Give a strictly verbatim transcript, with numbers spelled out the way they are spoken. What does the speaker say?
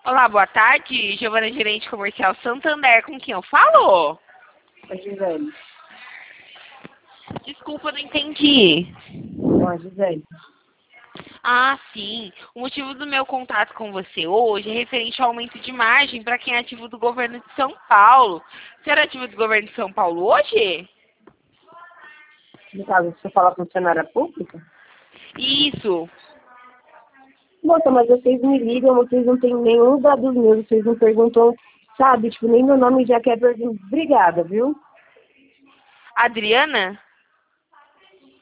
Olá, boa tarde. Giovana, gerente comercial Santander, com quem eu falo? A Gisele. Desculpa, não entendi. Não, a Gisele. Ah, sim. O motivo do meu contato com você hoje é referente ao aumento de margem para quem é ativo do governo de São Paulo. Você era ativo do governo de São Paulo hoje? No caso, você fala funcionária pública? Isso. Moça, mas vocês me ligam, vocês não têm nenhum dado meu, vocês não perguntam, sabe? Tipo, nem meu nome já quer perguntar. Obrigada, viu? Adriana?